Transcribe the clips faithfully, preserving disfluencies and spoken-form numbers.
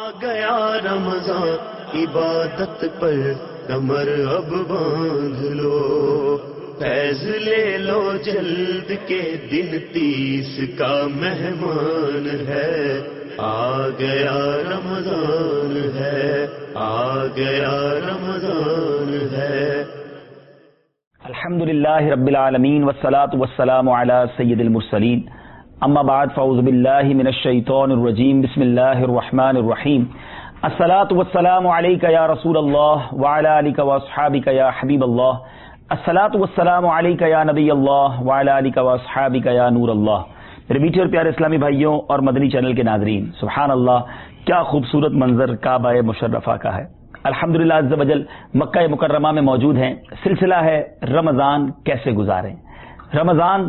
گیا رمضان عبادت پر کمر اب باندھ لو، فیض لے لو جلد کے دن تیس کا مہمان ہے، آ گیا رمضان ہے، آ گیا رمضان ہے۔ الحمدللہ رب العالمین والصلاة والسلام علی سید المرسلین، اما بعد فاعوذ باللہ من الشیطان الرجیم، بسم اللہ الرحمن الرحیم۔ الصلاة والسلام علیک یا رسول اللہ وعلی آلک واصحابک یا حبیب اللہ، الصلاة والسلام علیک یا نبی اللہ وعلی آلک واصحابک یا نور اللہ۔ میرے میٹھے اور پیارے اسلامی بھائیوں اور مدنی چینل کے ناظرین، سبحان اللہ، کیا خوبصورت منظر کعبہ مشرفہ کا ہے۔ الحمدللہ عز وجل مکہ مکرمہ میں موجود ہیں۔ سلسلہ ہے رمضان کیسے گزاریں۔ رمضان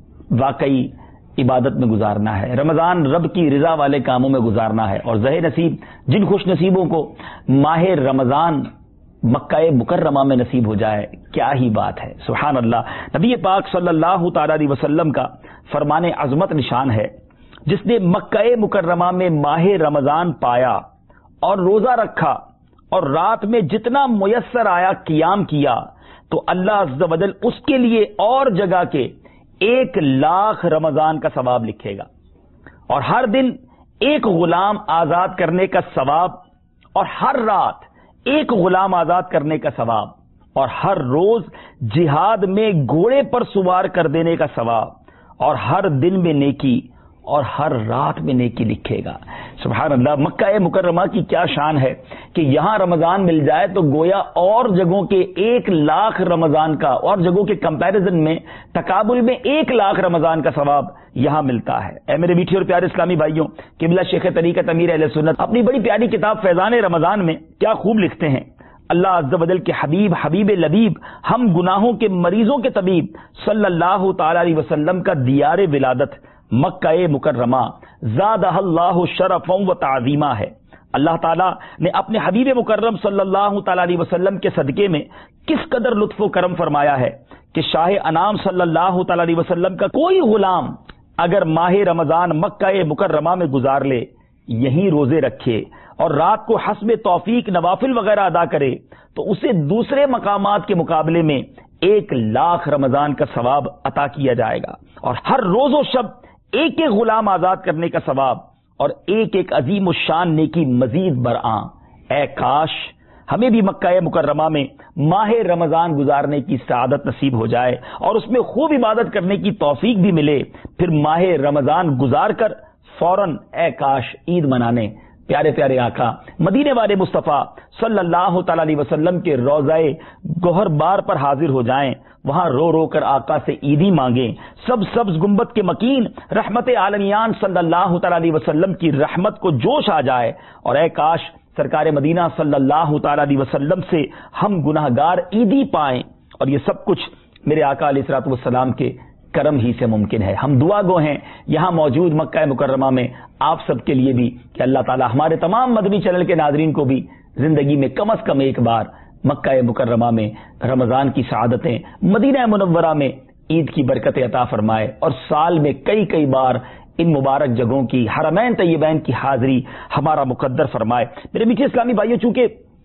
واقعی عبادت میں گزارنا ہے، رمضان رب کی رضا والے کاموں میں گزارنا ہے، اور ظاہر نصیب جن خوش نصیبوں کو ماہ رمضان مکہ مکرمہ میں نصیب ہو جائے، کیا ہی بات ہے، سبحان اللہ۔ نبی پاک صلی اللہ تعالی علیہ وسلم کا فرمان عظمت نشان ہے، جس نے مکہ مکرمہ میں ماہ رمضان پایا اور روزہ رکھا اور رات میں جتنا میسر آیا قیام کیا، تو اللہ عز و جل اس کے لیے اور جگہ کے ایک لاکھ رمضان کا ثواب لکھے گا، اور ہر دن ایک غلام آزاد کرنے کا ثواب، اور ہر رات ایک غلام آزاد کرنے کا ثواب، اور ہر روز جہاد میں گھوڑے پر سوار کر دینے کا ثواب، اور ہر دن میں نیکی اور ہر رات میں نیکی لکھے گا۔ سبحان اللہ، مکہ مکرمہ کی کیا شان ہے کہ یہاں رمضان مل جائے تو گویا اور جگہوں کے ایک لاکھ رمضان کا، اور جگہوں کے کمپیریزن میں تقابل میں ایک لاکھ رمضان کا ثواب یہاں ملتا ہے۔ اے میرے میٹھے اور پیارے اسلامی بھائیوں، قبلہ شیخ طریقت امیر اہل سنت اپنی بڑی پیاری کتاب فیضان رمضان میں کیا خوب لکھتے ہیں۔ اللہ عز و جل کے حبیب حبیب لبیب، ہم گناہوں کے مریضوں کے طبیب صلی اللہ تعالی علیہ وسلم کا دیار ولادت مکہ مکرمہ زادہ اللہ شرفا و تعظیمہ ہے۔ اللہ تعالیٰ نے اپنے حبیب مکرم صلی اللہ تعالی علیہ وسلم کے صدقے میں کس قدر لطف و کرم فرمایا ہے کہ شاہ انعام صلی اللہ تعالی علیہ وسلم کا کوئی غلام اگر ماہ رمضان مکہ مکرمہ میں گزار لے، یہیں روزے رکھے اور رات کو حسب توفیق نوافل وغیرہ ادا کرے، تو اسے دوسرے مقامات کے مقابلے میں ایک لاکھ رمضان کا ثواب عطا کیا جائے گا، اور ہر روز و شب ایک ایک غلام آزاد کرنے کا ثواب، اور ایک ایک عظیم الشان نیکی مزید برآں۔ اے کاش ہمیں بھی مکہ مکرمہ میں ماہ رمضان گزارنے کی سعادت نصیب ہو جائے، اور اس میں خوب عبادت کرنے کی توفیق بھی ملے، پھر ماہ رمضان گزار کر فوراً اے کاش عید منانے پیارے پیارے آقا مدینے والے مصطفیٰ صلی اللہ تعالی علیہ وسلم کے روضہ گوہر بار پر حاضر ہو جائیں، وہاں رو رو کر آقا سے عیدی مانگیں، سب سبز گنبد کے مکین رحمت عالمیان صلی اللہ تعالی علیہ وسلم کی رحمت کو جوش آ جائے، اور اے کاش سرکار مدینہ صلی اللہ تعالی علیہ وسلم سے ہم گناہگار عیدی پائیں، اور یہ سب کچھ میرے آقا علیہ الصلوۃ والسلام کے کرم ہی سے ممکن ہے۔ ہم دعا گو ہیں یہاں موجود مکہ مکرمہ میں آپ سب کے لیے بھی کہ اللہ تعالی ہمارے تمام مدنی چینل کے ناظرین کو بھی زندگی میں کم از کم ایک بار مکہ مکرمہ میں رمضان کی سعادتیں، مدینہ منورہ میں عید کی برکتیں عطا فرمائے، اور سال میں کئی کئی بار ان مبارک جگہوں کی حرمین طیبین کی حاضری ہمارا مقدر فرمائے۔ میرے میٹھے اسلامی بھائیوں، چونکہ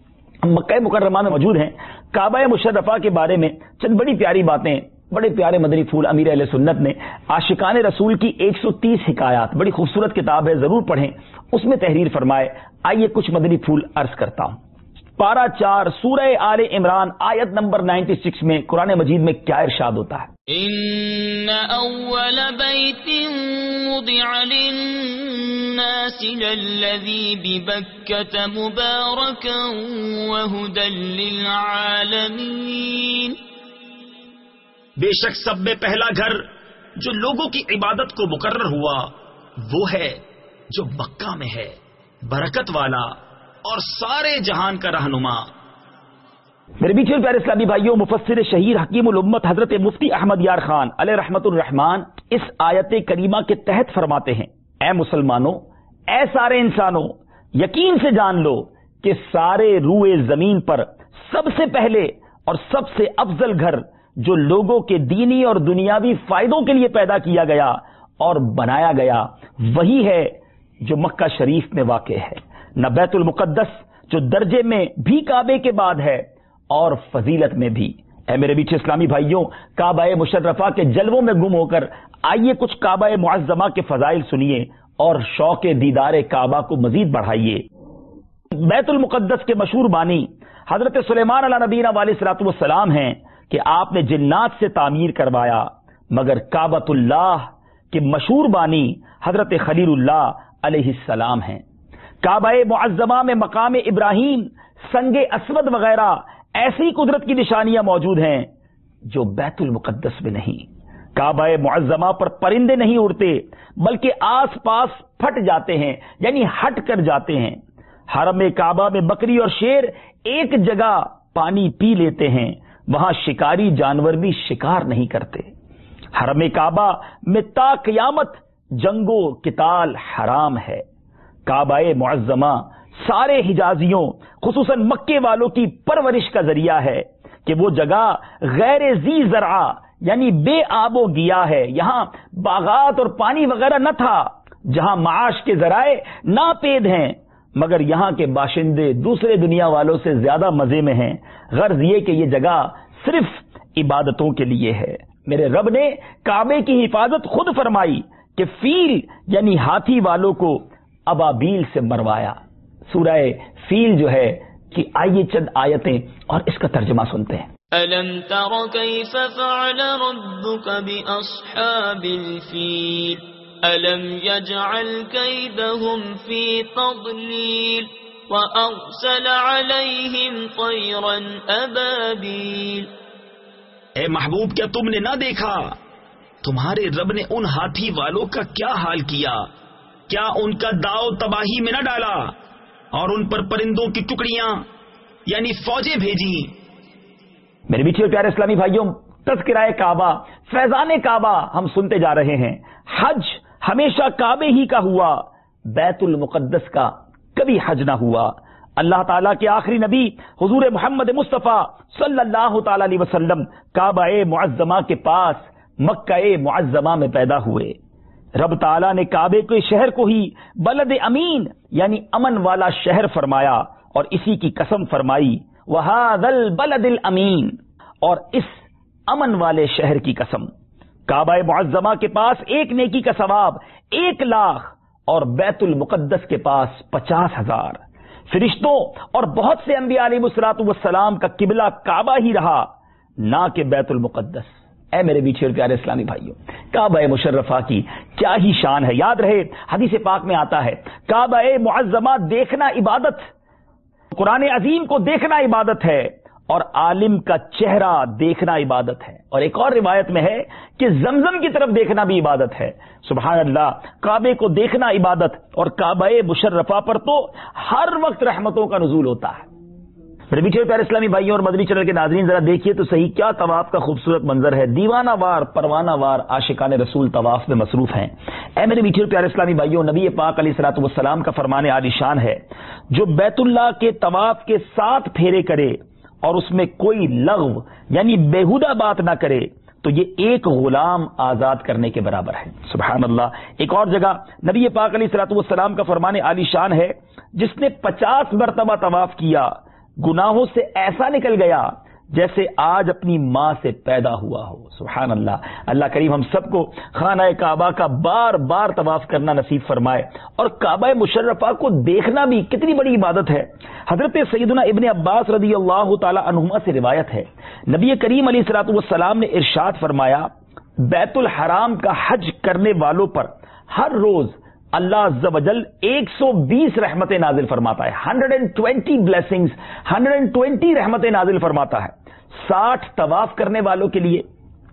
مکہ مکرمہ میں موجود ہیں، کعبہ مشرفہ کے بارے میں چند بڑی پیاری باتیں بڑے پیارے مدنی پھول امیر اہل سنت نے عاشقان رسول کی ایک سو تیس حکایات، بڑی خوبصورت کتاب ہے، ضرور پڑھیں، اس میں تحریر فرمائے۔ آئیے کچھ مدنی پھول عرض کرتا ہوں۔ پارہ چار سورہ آل عمران آیت نمبر چھیانوے میں قرآن مجید میں کیا ارشاد ہوتا ہے؟ ان اول بیت وضع للناس للذی ببکۃ مبارکا وہدی للعالمین۔ بے شک سب میں پہلا گھر جو لوگوں کی عبادت کو مقرر ہوا وہ ہے جو مکہ میں ہے، برکت والا اور سارے جہان کا رہنما۔ میرے بیچ پیارے اسلامی بھائیوں، مفسر شہیر حکیم الامت حضرت مفتی احمد یار خان علیہ رحمت الرحمان اس آیت کریمہ کے تحت فرماتے ہیں، اے مسلمانوں، اے سارے انسانوں، یقین سے جان لو کہ سارے روئے زمین پر سب سے پہلے اور سب سے افضل گھر جو لوگوں کے دینی اور دنیاوی فائدوں کے لیے پیدا کیا گیا اور بنایا گیا وہی ہے جو مکہ شریف میں واقع ہے۔ نہ بیت المقدس جو درجے میں بھی کعبے کے بعد ہے اور فضیلت میں بھی. اے میرے میٹھے اسلامی بھائیوں، کعبہ مشرفہ کے جلووں میں گم ہو کر آئیے کچھ کعبہ معظمہ کے فضائل سنیے اور شوق دیدار کعبہ کو مزید بڑھائیے. بیت المقدس کے مشہور بانی حضرت سلیمان علیہ نبینا علیہ الصلوۃ والسلام ہیں کہ آپ نے جنات سے تعمیر کروایا، مگر کعبۃ اللہ کے مشہور بانی حضرت خلیل اللہ علیہ السلام ہیں. کعبہ معظمہ میں مقام ابراہیم، سنگ اسود وغیرہ ایسی قدرت کی نشانیاں موجود ہیں جو بیت المقدس میں نہیں. کعبہ معظمہ پر پرندے نہیں اڑتے بلکہ آس پاس پھٹ جاتے ہیں، یعنی ہٹ کر جاتے ہیں. حرم کعبہ میں بکری اور شیر ایک جگہ پانی پی لیتے ہیں، وہاں شکاری جانور بھی شکار نہیں کرتے. حرم کعبہ میں تا قیامت جنگ و قتال حرام ہے. کعبہ معظمہ سارے حجازیوں خصوصاً مکے والوں کی پرورش کا ذریعہ ہے کہ وہ جگہ غیر ذی زرع یعنی بے آب و گیا ہے. یہاں باغات اور پانی وغیرہ نہ تھا، جہاں معاش کے ذرائع ناپید ہیں، مگر یہاں کے باشندے دوسرے دنیا والوں سے زیادہ مزے میں ہیں. غرض یہ کہ یہ جگہ صرف عبادتوں کے لیے ہے. میرے رب نے کعبے کی حفاظت خود فرمائی کہ فیل یعنی ہاتھی والوں کو ابابیل سے مروایا. سورہ فیل جو ہے کہ آئیے چند آیتیں اور اس کا ترجمہ سنتے ہیں. أَلَمْ تَرَ كَيْفَ فَعَلَ رَبُّكَ بِأَصْحَابِ الْفِيلِ أَلَمْ يَجْعَلْ كَيْدَهُمْ فِي تَضْلِيلٍ وَأَرْسَلَ عَلَيْهِمْ طَيْرًا أَبَابِيلَ. اے محبوب، کیا تم نے نہ دیکھا تمہارے رب نے ان ہاتھی والوں کا کیا حال کیا؟ کیا ان کا داؤ تباہی میں نہ ڈالا اور ان پر پرندوں کی ٹکڑیاں یعنی فوجیں بھیجی. میرے میٹھے اور پیارے اسلامی بھائیوں، تذکرہ کعبہ، فیضان کعبہ ہم سنتے جا رہے ہیں. حج ہمیشہ کعبے ہی کا ہوا، بیت المقدس کا کبھی حج نہ ہوا. اللہ تعالیٰ کے آخری نبی حضور محمد مصطفیٰ صلی اللہ تعالی علیہ وسلم کعبہ معظمہ کے پاس مکہ معظمہ میں پیدا ہوئے. رب تعالیٰ نے کعبے کے شہر کو ہی بلد امین یعنی امن والا شہر فرمایا اور اسی کی قسم فرمائی وَهَذَا الْبَلَدِ الْأَمِينَ، اور اس امن والے شہر کی قسم. کعبہ معظمہ کے پاس ایک نیکی کا ثواب ایک لاکھ اور بیت المقدس کے پاس پچاس ہزار. فرشتوں اور بہت سے انبیاء علیہ الصلوۃ والسلام کا قبلہ کعبہ ہی رہا، نہ کہ بیت المقدس. اے میرے میٹھے اور پیارے اسلامی بھائیوں، کعبہ مشرفہ کی کیا ہی شان ہے. یاد رہے حدیث پاک میں آتا ہے کعبہ معظمہ دیکھنا عبادت، قرآن عظیم کو دیکھنا عبادت ہے اور عالم کا چہرہ دیکھنا عبادت ہے. اور ایک اور روایت میں ہے کہ زمزم کی طرف دیکھنا بھی عبادت ہے. سبحان اللہ، کعبے کو دیکھنا عبادت، اور کعبہ مشرفہ پر تو ہر وقت رحمتوں کا نزول ہوتا ہے. میرے میٹھے پیارے اسلامی بھائیوں اور مدنی چینل کے ناظرین، ذرا دیکھیے تو صحیح کیا طواف کا خوبصورت منظر ہے. دیوانہ وار پروانہ وار عاشقان رسول طواف میں مصروف ہیں. اے میرے میٹھے پیارے اسلامی بھائیوں، نبی پاک علیہ الصلوۃ والسلام کا فرمان عالی شان ہے، جو بیت اللہ کے طواف کے ساتھ پھیرے کرے اور اس میں کوئی لغو یعنی بیہودہ بات نہ کرے تو یہ ایک غلام آزاد کرنے کے برابر ہے. سبحان اللہ. ایک اور جگہ نبی پاک علیہ الصلوۃ والسلام کا فرمان عالی شان ہے، جس نے پچاس مرتبہ طواف کیا گناہوں سے ایسا نکل گیا جیسے آج اپنی ماں سے پیدا ہوا ہو. سبحان اللہ. اللہ کریم ہم سب کو خانہ کعبہ کا بار بار طواف کرنا نصیب فرمائے. اور کعبہ مشرفہ کو دیکھنا بھی کتنی بڑی عبادت ہے. حضرت سیدنا ابن عباس رضی اللہ تعالی عنہما سے روایت ہے، نبی کریم علیہ الصلوۃ والسلام نے ارشاد فرمایا، بیت الحرام کا حج کرنے والوں پر ہر روز اللہ عز و جل ایک سو بیس رحمتیں نازل فرماتا ہے. Hundred and twenty blessings, hundred and twenty رحمتیں نازل فرماتا ہے. ساٹھ طواف کرنے والوں کے لیے،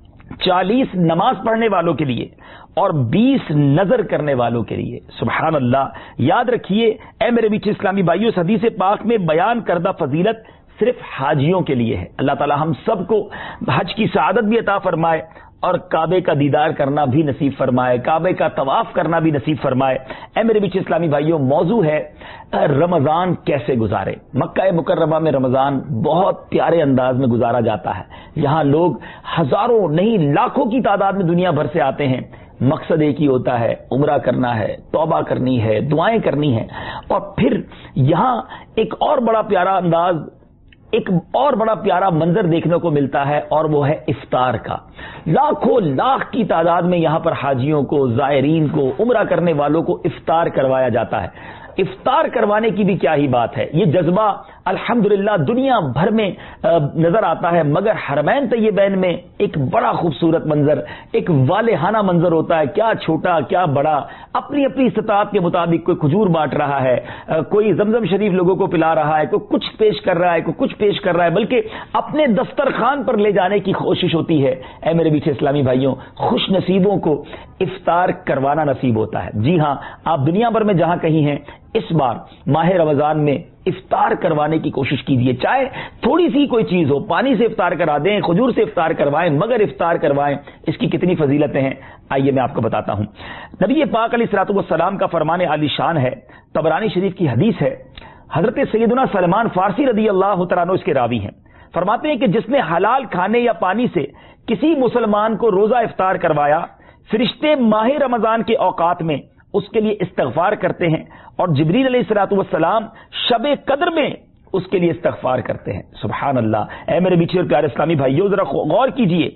چالیس نماز پڑھنے والوں کے لیے اور بیس نظر کرنے والوں کے لیے. سبحان اللہ. یاد رکھیے اے میرے میٹھے اسلامی بھائیوں، اس حدیث پاک میں بیان کردہ فضیلت صرف حاجیوں کے لیے ہے. اللہ تعالی ہم سب کو حج کی سعادت بھی عطا فرمائے اور کعبے کا دیدار کرنا بھی نصیب فرمائے، کعبے کا طواف کرنا بھی نصیب فرمائے. اے میرے میٹھے اسلامی بھائیوں، موضوع ہے رمضان کیسے گزارے. مکہ مکرمہ میں رمضان بہت پیارے انداز میں گزارا جاتا ہے. یہاں لوگ ہزاروں نہیں لاکھوں کی تعداد میں دنیا بھر سے آتے ہیں مقصد ایک ہی ہوتا ہے، عمرہ کرنا ہے، توبہ کرنی ہے، دعائیں کرنی ہیں. اور پھر یہاں ایک اور بڑا پیارا انداز، ایک اور بڑا پیارا منظر دیکھنے کو ملتا ہے، اور وہ ہے افطار کا. لاکھوں لاکھ کی تعداد میں یہاں پر حاجیوں کو، زائرین کو، عمرہ کرنے والوں کو افطار کروایا جاتا ہے. افطار کروانے کی بھی کیا ہی بات ہے. یہ جذبہ الحمدللہ دنیا بھر میں نظر آتا ہے، مگر حرمین طیبین میں ایک بڑا خوبصورت منظر، ایک والہانہ منظر ہوتا ہے. کیا چھوٹا کیا بڑا، اپنی اپنی استطاعت کے مطابق کوئی کھجور بانٹ رہا ہے، کوئی زمزم شریف لوگوں کو پلا رہا ہے، کوئی کچھ پیش کر رہا ہے، کوئی کچھ پیش کر رہا ہے، بلکہ اپنے دسترخوان پر لے جانے کی کوشش ہوتی ہے. اے میرے میٹھے اسلامی بھائیوں، خوش نصیبوں کو افطار کروانا نصیب ہوتا ہے. جی ہاں، آپ دنیا بھر میں جہاں کہیں ہیں، اس بار ماہ رمضان میں افطار کروانے کی کوشش کیجیے. چاہے تھوڑی سی کوئی چیز ہو، پانی سے افطار کرا دیں، کھجور سے افطار کروائیں، مگر افطار کروائیں. اس کی کتنی فضیلتیں ہیں آئیے میں آپ کو بتاتا ہوں. نبی پاک علیہ الصلوۃ والسلام کا فرمان عالی شان ہے، طبرانی شریف کی حدیث ہے. حضرت سیدنا سلمان فارسی رضی اللہ تعالیٰ عنہ اس کے راوی ہیں. فرماتے ہیں کہ جس نے حلال کھانے یا پانی سے کسی مسلمان کو روزہ افطار کروایا، فرشتے ماہ رمضان کے اوقات میں اس کے لیے استغفار کرتے ہیں، اور جبریل علیہ الصلوۃ والسلام شب قدر میں اس کے لیے استغفار کرتے ہیں. سبحان اللہ. اے میرے میٹھے اور پیارے اسلامی بھائیوں، ذرا غور کیجئے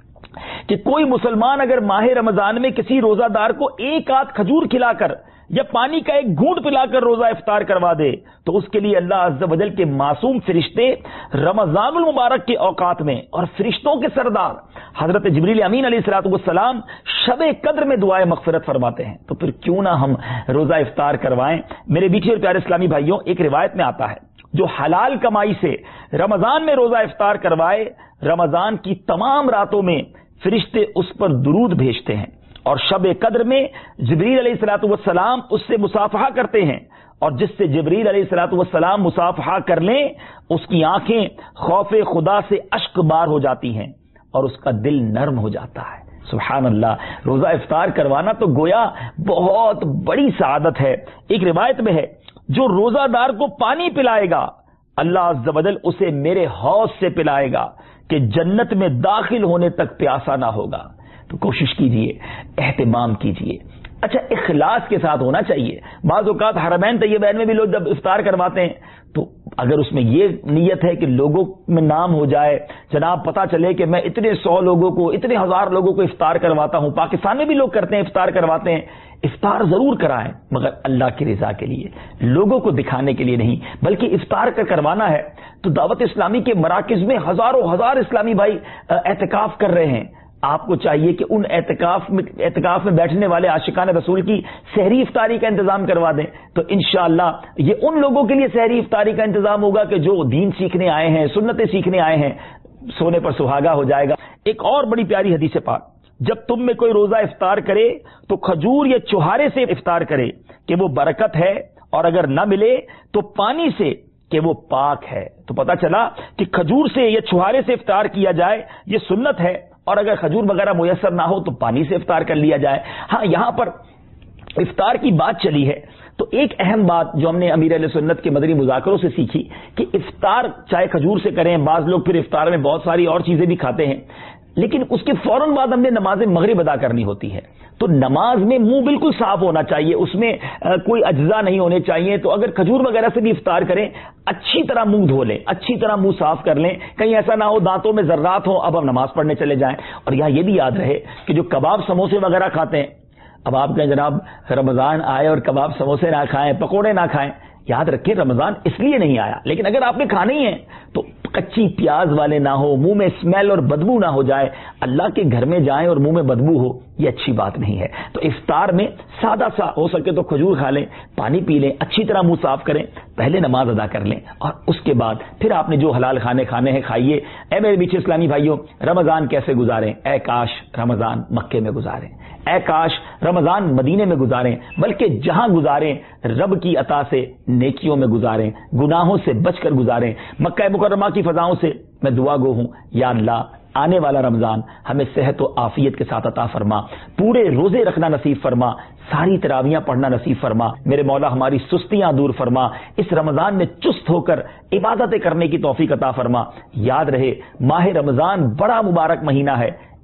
کہ کوئی مسلمان اگر ماہ رمضان میں کسی روزہ دار کو ایک آدھ کھجور کھلا کر یا پانی کا ایک گھونٹ پلا کر روزہ افطار کروا دے، تو اس کے لیے اللہ عز و جل کے معصوم فرشتے رمضان المبارک کے اوقات میں اور فرشتوں کے سردار حضرت جبریل امین علیہ الصلوۃ والسلام شب قدر میں دعائے مغفرت فرماتے ہیں. تو پھر کیوں نہ ہم روزہ افطار کروائیں. میرے میٹھے اور پیارے اسلامی بھائیوں، ایک روایت میں آتا ہے جو حلال کمائی سے رمضان میں روزہ افطار کروائے، رمضان کی تمام راتوں میں فرشتے اس پر درود بھیجتے ہیں، اور شب قدر میں جبریل علیہ الصلوۃ والسلام اس سے مصافحہ کرتے ہیں، اور جس سے جبریل علیہ الصلوۃ والسلام مصافحہ کر لیں اس کی آنکھیں خوف خدا سے اشک بار ہو جاتی ہیں اور اس کا دل نرم ہو جاتا ہے. سبحان اللہ. روزہ افطار کروانا تو گویا بہت بڑی سعادت ہے. ایک روایت میں ہے جو روزہ دار کو پانی پلائے گا، اللہ عز و جل اسے میرے حوض سے پلائے گا کہ جنت میں داخل ہونے تک پیاسا نہ ہوگا. تو کوشش کیجئے، اہتمام کیجئے. اچھا، اخلاص کے ساتھ ہونا چاہیے. بعض اوقات حرمین طیبین میں بھی لوگ جب افطار کرواتے ہیں تو اگر اس میں یہ نیت ہے کہ لوگوں میں نام ہو جائے، جناب پتا چلے کہ میں اتنے سو لوگوں کو، اتنے ہزار لوگوں کو افطار کرواتا ہوں، پاکستان میں بھی لوگ کرتے ہیں، افطار کرواتے ہیں. افطار ضرور کرائیں، مگر اللہ کی رضا کے لیے، لوگوں کو دکھانے کے لیے نہیں، بلکہ افطار کا کروانا ہے. تو دعوت اسلامی کے مراکز میں ہزاروں ہزار اسلامی بھائی اعتکاف کر رہے ہیں. آپ کو چاہیے کہ ان اعتکاف میں اعتکاف میں بیٹھنے والے عاشقان رسول کی سحری افطاری کا انتظام کروا دیں. تو انشاءاللہ یہ ان لوگوں کے لیے سحری افطاری کا انتظام ہوگا کہ جو دین سیکھنے آئے ہیں، سنتیں سیکھنے آئے ہیں. سونے پر سہاگا ہو جائے گا. ایک اور بڑی پیاری حدیث پاک، جب تم میں کوئی روزہ افطار کرے تو کھجور یا چوہارے سے افطار کرے کہ وہ برکت ہے، اور اگر نہ ملے تو پانی سے کہ وہ پاک ہے. تو پتا چلا کہ کھجور سے یا چوہارے سے افطار کیا جائے، یہ سنت ہے، اور اگر کھجور وغیرہ میسر نہ ہو تو پانی سے افطار کر لیا جائے. ہاں، یہاں پر افطار کی بات چلی ہے تو ایک اہم بات جو ہم نے امیر اہل سنت کے مدنی مذاکروں سے سیکھی کہ افطار چاہے کھجور سے کریں، بعض لوگ پھر افطار میں بہت ساری اور چیزیں بھی کھاتے ہیں، لیکن اس کے فوراً بعد ہم نے نماز مغرب ادا کرنی ہوتی ہے. تو نماز میں منہ بالکل صاف ہونا چاہیے، اس میں کوئی اجزاء نہیں ہونے چاہیے. تو اگر کھجور وغیرہ سے بھی افطار کریں، اچھی طرح منہ دھو لیں، اچھی طرح منہ صاف کر لیں، کہیں ایسا نہ ہو دانتوں میں ذرات ہوں اب ہم نماز پڑھنے چلے جائیں. اور یہاں یہ بھی یاد رہے کہ جو کباب سموسے وغیرہ کھاتے ہیں، اب آپ کہیں جناب رمضان آئے اور کباب سموسے نہ کھائیں، پکوڑے نہ کھائیں، یاد رکھیں رمضان اس لیے نہیں آیا، لیکن اگر آپ نے کھانے ہی ہیں تو کچی پیاز والے نہ ہو، منہ میں اسمیل اور بدبو نہ ہو جائے. اللہ کے گھر میں جائیں اور منہ میں بدبو ہو، یہ اچھی بات نہیں ہے. تو افطار میں سادہ سا ہو سکے تو کھجور کھا لیں، پانی پی لیں، اچھی طرح منہ صاف کریں، پہلے نماز ادا کر لیں، اور اس کے بعد پھر آپ نے جو حلال کھانے کھانے ہیں کھائیے. اے میرے میٹھے اسلامی بھائیوں، رمضان کیسے گزاریں؟ اے کاش رمضان مکے میں گزاریں، اے کاش رمضان مدینے میں گزاریں، بلکہ جہاں گزاریں رب کی عطا سے نیکیوں میں گزاریں، گناہوں سے بچ کر گزاریں. مکہ مکرمہ کی فضاؤں سے میں دعا گو ہوں، یا اللہ آنے والا رمضان ہمیں صحت و عافیت کے ساتھ عطا فرما، پورے روزے رکھنا نصیب فرما، ساری تراویحاں پڑھنا نصیب فرما. میرے مولا ہماری سستیاں دور فرما، اس رمضان میں چست ہو کر عبادتیں کرنے کی توفیق عطا فرما. یاد رہے ماہ رمضان بڑا مبارک مہینہ ہے،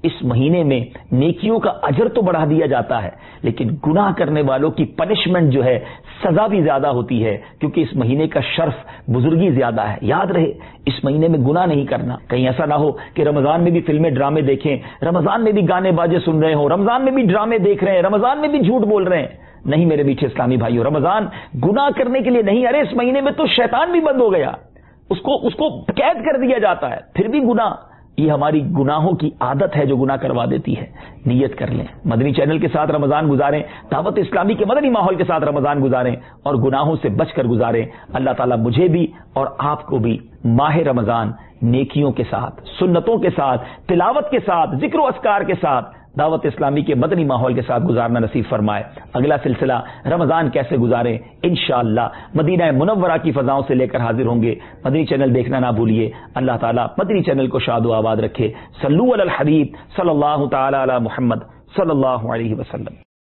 اس مہینے میں نیکیوں کا اجر تو بڑھا دیا جاتا ہے، لیکن گناہ کرنے والوں کی پنشمنٹ جو ہے، سزا بھی زیادہ ہوتی ہے، کیونکہ اس مہینے کا شرف بزرگی زیادہ ہے۔ یاد رہے اس مہینے میں گناہ نہیں کرنا، کہیں ایسا نہ ہو کہ رمضان میں بھی فلمیں ڈرامے دیکھیں، رمضان میں بھی گانے باجے سن رہے ہوں، رمضان میں بھی ڈرامے دیکھ رہے ہیں، رمضان میں بھی جھوٹ بول رہے ہیں۔ نہیں میرے میٹھے اسلامی بھائیو، رمضان گناہ کرنے کے لیے نہیں، ارے اس مہینے میں تو شیطان بھی بند ہو گیا، اس کو اس کو قید کر دیا جاتا ہے، پھر بھی گناہ، یہ ہماری گناہوں کی عادت ہے جو گناہ کروا دیتی ہے۔ نیت کر لیں، مدنی چینل کے ساتھ رمضان گزاریں، دعوت اسلامی کے مدنی ماحول کے ساتھ رمضان گزاریں اور گناہوں سے بچ کر گزاریں۔ اللہ تعالیٰ مجھے بھی اور آپ کو بھی ماہ رمضان نیکیوں کے ساتھ، سنتوں کے ساتھ، تلاوت کے ساتھ، ذکر و اذکار کے ساتھ، دعوت اسلامی کے مدنی ماحول کے ساتھ گزارنا نصیب فرمائے۔ اگلا سلسلہ رمضان کیسے گزاریں، انشاءاللہ مدینہ منورہ کی فضاؤں سے لے کر حاضر ہوں گے۔ مدنی چینل دیکھنا نہ بھولیے۔ اللہ تعالیٰ مدنی چینل کو شاد و آباد رکھے۔ صلو علی الحبیب صلی اللہ تعالی علی محمد صلی اللہ علیہ وسلم۔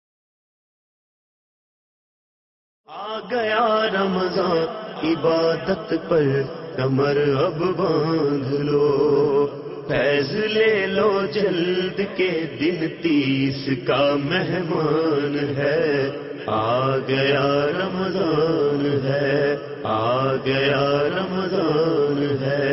آ گیا رمضان، عبادت پر کمر اب باندھ لو، فیض لے لو جلد کے دن تیس کا مہمان ہے، آ گیا رمضان ہے، آ گیا رمضان ہے۔